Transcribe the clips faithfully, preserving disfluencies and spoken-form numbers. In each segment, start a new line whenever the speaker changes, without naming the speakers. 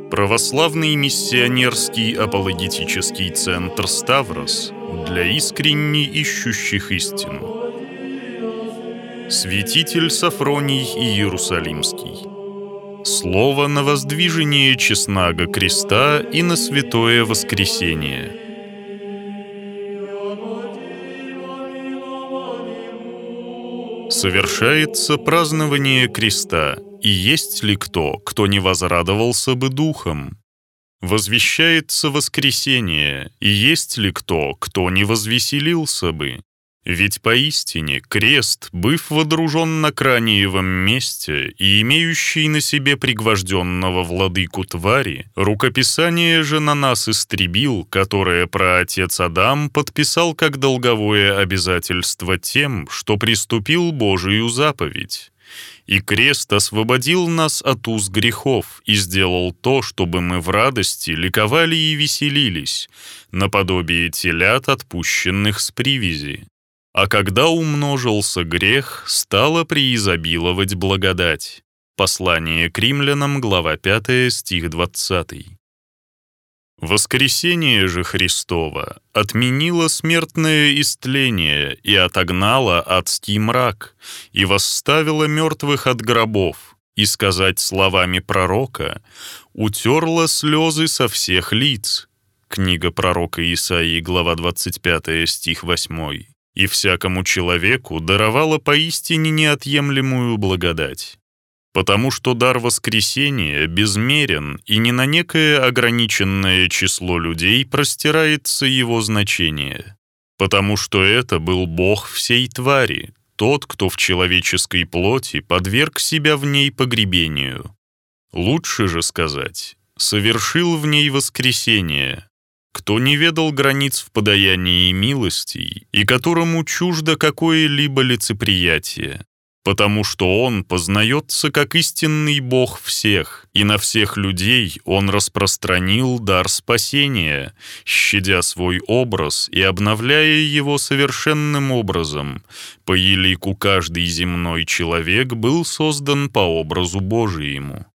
Православный миссионерский апологетический центр «Ставрос» для искренне ищущих истину. Святитель Сафроний Иерусалимский. Слово на воздвижение честного креста и на святое воскресение. Совершается празднование креста, и есть ли кто, кто не возрадовался бы духом? Возвещается воскресение, и есть ли кто, кто не возвеселился бы? Ведь поистине крест, быв водружен на краниевом месте и имеющий на себе пригвожденного владыку твари, рукописание же на нас истребил, которое праотец Адам подписал как долговое обязательство тем, что приступил Божию заповедь. И крест освободил нас от уз грехов и сделал то, чтобы мы в радости ликовали и веселились, наподобие телят, отпущенных с привязи. А когда умножился грех, стала преизобиловать благодать. Послание к римлянам, глава пятая, стих двадцатый. Воскресение же Христово отменило смертное истление и отогнало адский мрак, и восставило мертвых от гробов, и, сказать словами пророка, утерло слезы со всех лиц. Книга пророка Исаии, глава двадцать пятая, стих восьмой. И всякому человеку даровала поистине неотъемлемую благодать. Потому что дар воскресения безмерен, и не на некое ограниченное число людей простирается его значение. Потому что это был Бог всей твари, тот, кто в человеческой плоти подверг себя в ней погребению. Лучше же сказать, совершил в ней воскресение, кто не ведал границ в подаянии милостей и которому чуждо какое-либо лицеприятие, потому что Он познается как истинный Бог всех, и на всех людей Он распространил дар спасения, щадя свой образ и обновляя его совершенным образом, по елику каждый земной человек был создан по образу Божиему.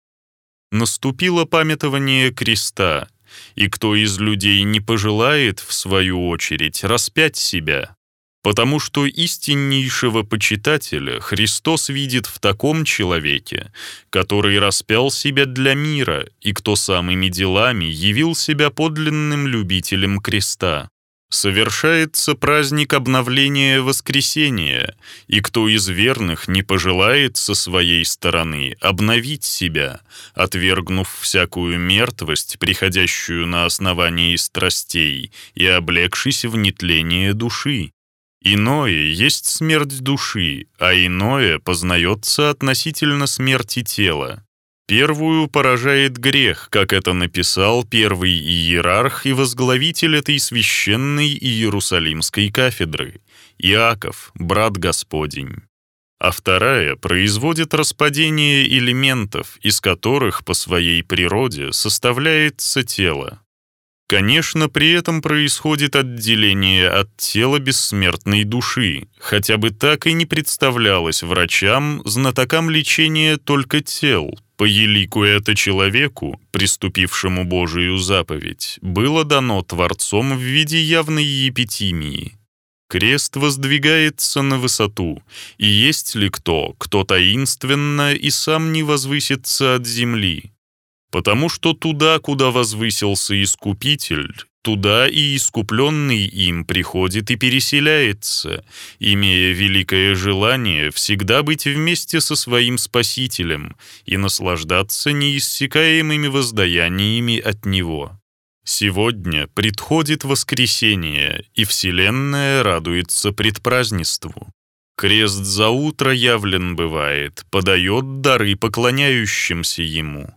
Наступило памятование креста, и кто из людей не пожелает, в свою очередь, распять себя, потому что истиннейшего почитателя Христос видит в таком человеке, который распял себя для мира, и кто самыми делами явил себя подлинным любителем креста. Совершается праздник обновления воскресения, и кто из верных не пожелает со своей стороны обновить себя, отвергнув всякую мертвость, приходящую на основании страстей, и облегшись в нетление души. Иное есть смерть души, а иное познается относительно смерти тела. Первую поражает грех, как это написал первый иерарх и возглавитель этой священной Иерусалимской кафедры, Иаков, брат Господень. А вторая производит распадение элементов, из которых по своей природе составляется тело. Конечно, при этом происходит отделение от тела бессмертной души, хотя бы так и не представлялось врачам, знатокам лечения только тел. По елику это человеку, приступившему Божию заповедь, было дано Творцом в виде явной епитимии. Крест воздвигается на высоту, и есть ли кто, кто таинственно и сам не возвысится от земли? Потому что туда, куда возвысился Искупитель, туда и искупленный им приходит и переселяется, имея великое желание всегда быть вместе со своим Спасителем и наслаждаться неиссякаемыми воздаяниями от Него. Сегодня предходит воскресение, и вселенная радуется предпразднеству. Крест заутро явлен бывает, подает дары поклоняющимся Ему.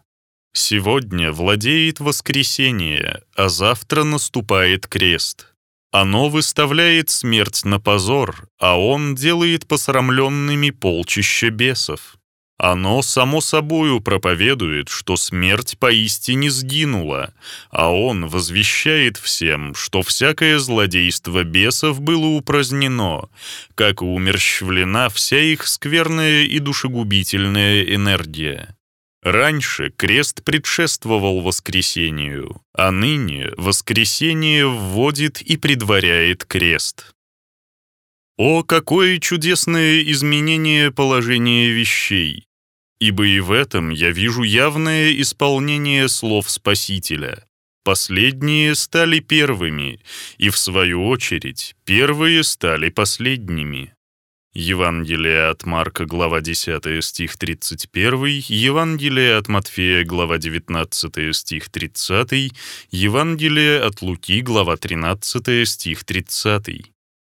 Сегодня владеет воскресение, а завтра наступает крест. Оно выставляет смерть на позор, а он делает посрамленными полчища бесов. Оно само собою проповедует, что смерть поистине сгинула, а он возвещает всем, что всякое злодейство бесов было упразднено, как и умерщвлена вся их скверная и душегубительная энергия. Раньше крест предшествовал воскресению, а ныне воскресение вводит и предваряет крест. О, какое чудесное изменение положения вещей! Ибо и в этом я вижу явное исполнение слов Спасителя. Последние стали первыми, и, в свою очередь, первые стали последними. Евангелие от Марка, глава десятая, стих тридцать первый, Евангелие от Матфея, глава девятнадцатая, стих тридцатый, Евангелие от Луки, глава тринадцатая, стих тридцатый.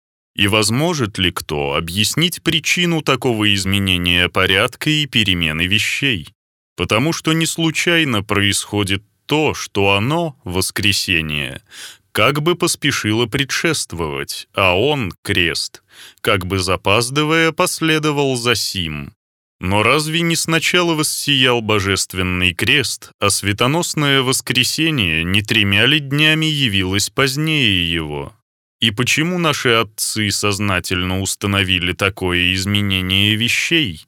И возможет ли кто объяснить причину такого изменения порядка и перемены вещей? Потому что не случайно происходит то, что оно, воскресение, как бы поспешило предшествовать, а он, крест, как бы запаздывая, последовал за сим. Но разве не сначала воссиял божественный крест, а светоносное воскресение не тремя ли днями явилось позднее его? И почему наши отцы сознательно установили такое изменение вещей?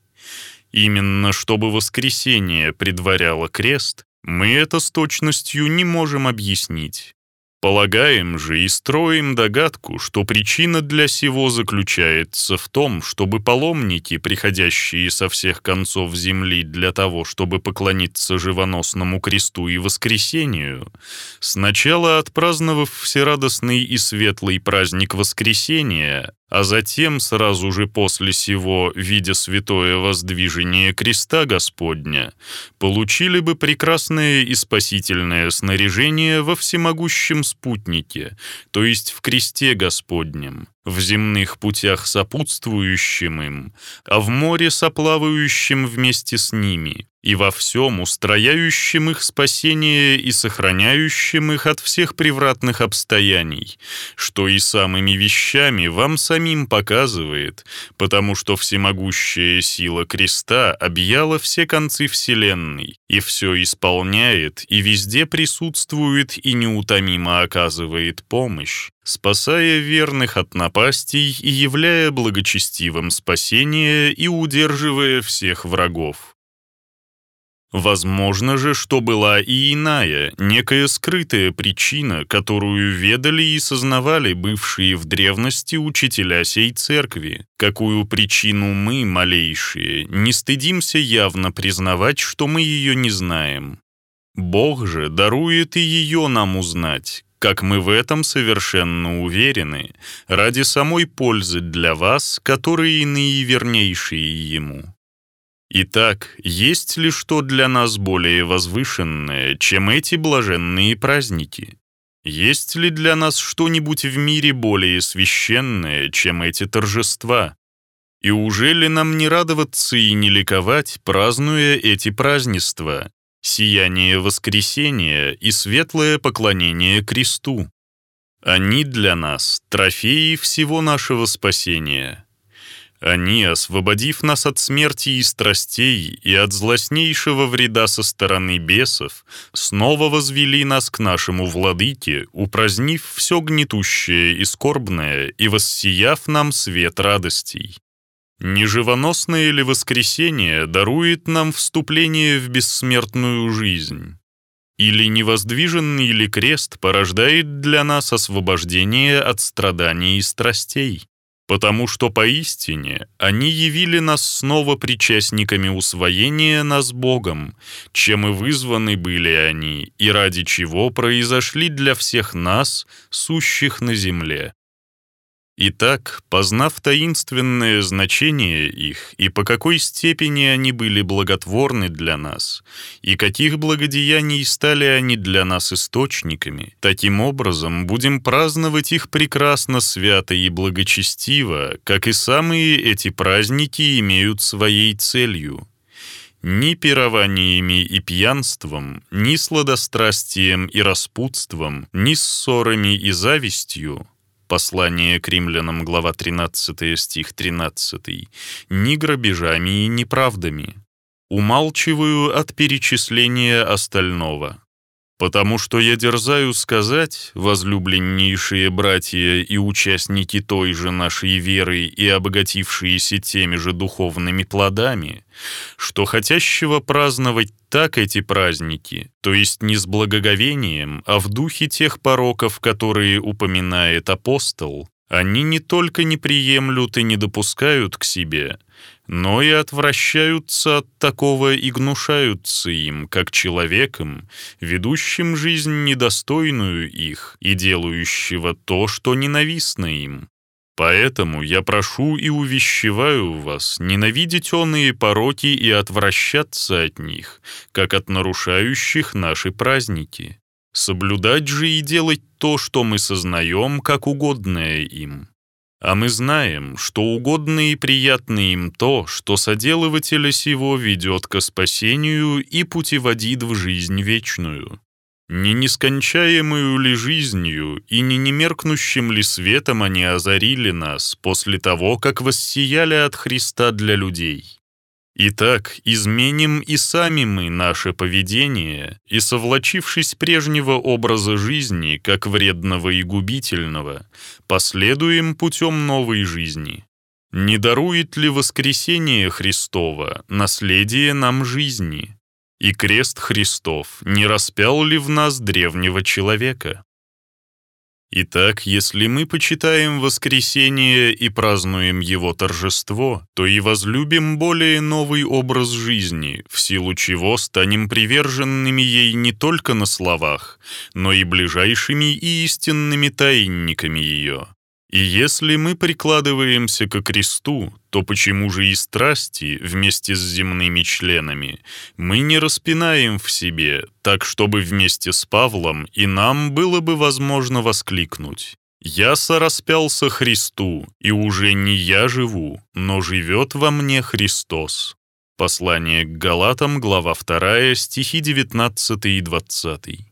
Именно чтобы воскресение предваряло крест, мы это с точностью не можем объяснить. Полагаем же и строим догадку, что причина для сего заключается в том, чтобы паломники, приходящие со всех концов земли для того, чтобы поклониться живоносному кресту и воскресению, сначала отпраздновав всерадостный и светлый праздник воскресения, а затем сразу же после сего, видя святое воздвижение креста Господня, получили бы прекрасное и спасительное снаряжение во всемогущем спутнике, то есть в кресте Господнем, в земных путях сопутствующим им, а в море соплавающим вместе с ними, и во всем устрояющим их спасение и сохраняющим их от всех превратных обстояний, что и самыми вещами вам самим показывает, потому что всемогущая сила креста объяла все концы вселенной, и все исполняет, и везде присутствует и неутомимо оказывает помощь, спасая верных от напастей и являя благочестивым спасение и удерживая всех врагов. Возможно же, что была и иная, некая скрытая причина, которую ведали и сознавали бывшие в древности учителя сей церкви, какую причину мы, малейшие, не стыдимся явно признавать, что мы ее не знаем. Бог же дарует и ее нам узнать, как мы в этом совершенно уверены, ради самой пользы для вас, которые наивернейшие Ему. Итак, есть ли что для нас более возвышенное, чем эти блаженные праздники? Есть ли для нас что-нибудь в мире более священное, чем эти торжества? И уже ли нам не радоваться и не ликовать, празднуя эти празднества, сияние воскресения и светлое поклонение кресту? Они для нас — трофеи всего нашего спасения. Они, освободив нас от смерти и страстей и от злостнейшего вреда со стороны бесов, снова возвели нас к нашему Владыке, упразднив все гнетущее и скорбное и воссияв нам свет радостей. Неживоносное ли воскресение дарует нам вступление в бессмертную жизнь? Или невоздвиженный ли крест порождает для нас освобождение от страданий и страстей? Потому что поистине они явили нас снова причастниками усвоения нас Богом, чем и вызваны были они, и ради чего произошли для всех нас, сущих на земле. Итак, познав таинственное значение их и по какой степени они были благотворны для нас, и каких благодеяний стали они для нас источниками, таким образом будем праздновать их прекрасно, свято и благочестиво, как и самые эти праздники имеют своей целью. Ни пированиями и пьянством, ни сладострастием и распутством, ни ссорами и завистью, Послание к римлянам, глава тринадцатая, стих тринадцатый, ни грабежами и неправдами. Умалчиваю от перечисления остального. Потому что я дерзаю сказать, возлюбленнейшие братья и участники той же нашей веры и обогатившиеся теми же духовными плодами, что хотящего праздновать так эти праздники, то есть не с благоговением, а в духе тех пороков, которые упоминает апостол, они не только не приемлют и не допускают к себе, но и отвращаются от такого и гнушаются им, как человеком, ведущим жизнь недостойную их и делающего то, что ненавистно им. Поэтому я прошу и увещеваю вас ненавидеть оные пороки и отвращаться от них, как от нарушающих наши праздники. Соблюдать же и делать то, что мы сознаем, как угодное им. А мы знаем, что угодно и приятно им то, что соделывателя сего ведет ко спасению и путеводит в жизнь вечную. Не нескончаемую ли жизнью и не немеркнущим ли светом они озарили нас после того, как воссияли от Христа для людей? Итак, изменим и сами мы наше поведение, и, совлачившись прежнего образа жизни, как вредного и губительного, последуем путем новой жизни. Не дарует ли воскресение Христово наследие нам жизни? И крест Христов не распял ли в нас древнего человека? Итак, если мы почитаем воскресение и празднуем его торжество, то и возлюбим более новый образ жизни, в силу чего станем приверженными ей не только на словах, но и ближайшими и истинными тайниками ее. И если мы прикладываемся ко кресту, то почему же и страсти вместе с земными членами мы не распинаем в себе, так чтобы вместе с Павлом и нам было бы возможно воскликнуть: «Я сораспялся Христу, и уже не я живу, но живет во мне Христос». Послание к Галатам, глава вторая, стихи девятнадцатый и двадцатый.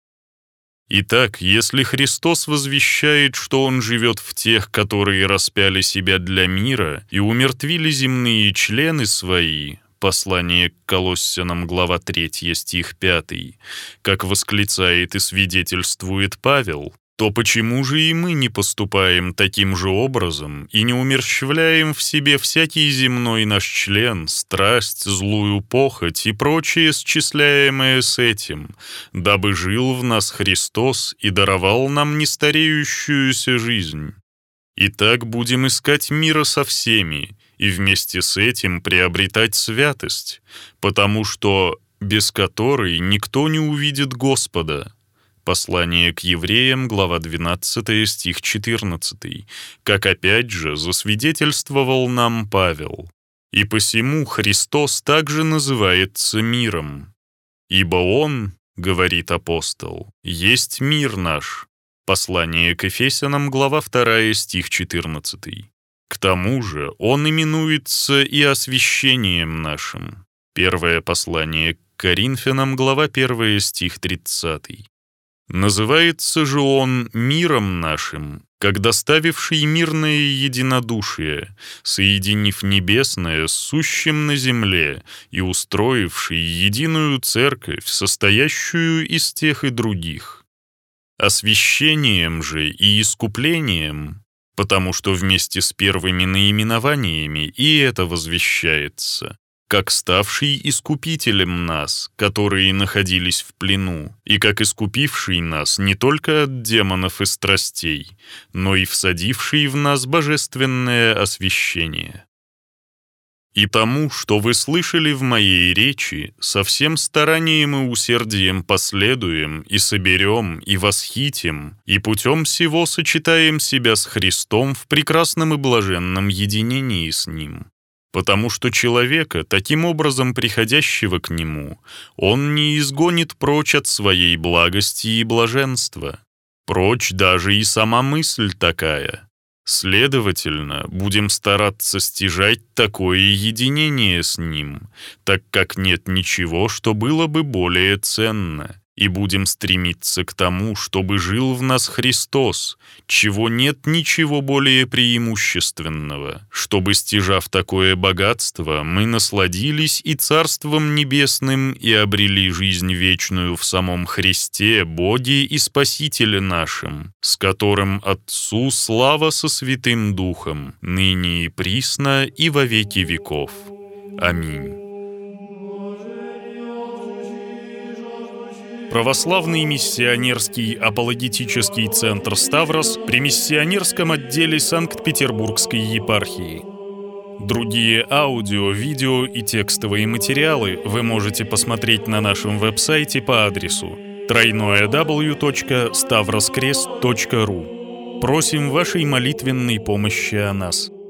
Итак, если Христос возвещает, что Он живет в тех, которые распяли себя для мира и умертвили земные члены свои, послание к Колоссянам, глава третья, стих пятый, как восклицает и свидетельствует Павел, то почему же и мы не поступаем таким же образом и не умерщвляем в себе всякий земной наш член, страсть, злую похоть и прочее, счисляемое с этим, дабы жил в нас Христос и даровал нам нестареющуюся жизнь? Итак, будем искать мира со всеми и вместе с этим приобретать святость, потому что без которой никто не увидит Господа. Послание к евреям, глава двенадцатая, стих четырнадцатый, как опять же засвидетельствовал нам Павел. «И посему Христос также называется миром. Ибо Он, — говорит апостол, — есть мир наш». Послание к Ефесянам, глава вторая, стих четырнадцатый. К тому же Он именуется и освящением нашим. Первое послание к Коринфянам, глава первая, стих тридцатый. Называется же Он миром нашим, как доставивший мирное единодушие, соединив небесное с сущим на земле и устроивший единую церковь, состоящую из тех и других. Освящением же и искуплением, потому что вместе с первыми наименованиями и это возвещается, как ставший искупителем нас, которые находились в плену, и как искупивший нас не только от демонов и страстей, но и всадивший в нас божественное освящение. И тому, что вы слышали в моей речи, со всем старанием и усердием последуем, и соберем, и восхитим, и путем сего сочетаем себя с Христом в прекрасном и блаженном единении с Ним. Потому что человека, таким образом приходящего к Нему, Он не изгонит прочь от своей благости и блаженства. Прочь даже и сама мысль такая. Следовательно, будем стараться стяжать такое единение с Ним, так как нет ничего, что было бы более ценно, и будем стремиться к тому, чтобы жил в нас Христос, чего нет ничего более преимущественного, чтобы, стяжав такое богатство, мы насладились и Царством Небесным и обрели жизнь вечную в самом Христе, Боге и Спасителе нашим, с которым Отцу слава со Святым Духом, ныне и присно и во веки веков. Аминь. Православный миссионерский апологетический центр «Ставрос» при миссионерском отделе Санкт-Петербургской епархии. Другие аудио, видео и текстовые материалы вы можете посмотреть на нашем веб-сайте по адресу дабл ю дабл ю дабл ю точка ставроскрест точка ру. Просим вашей молитвенной помощи о нас.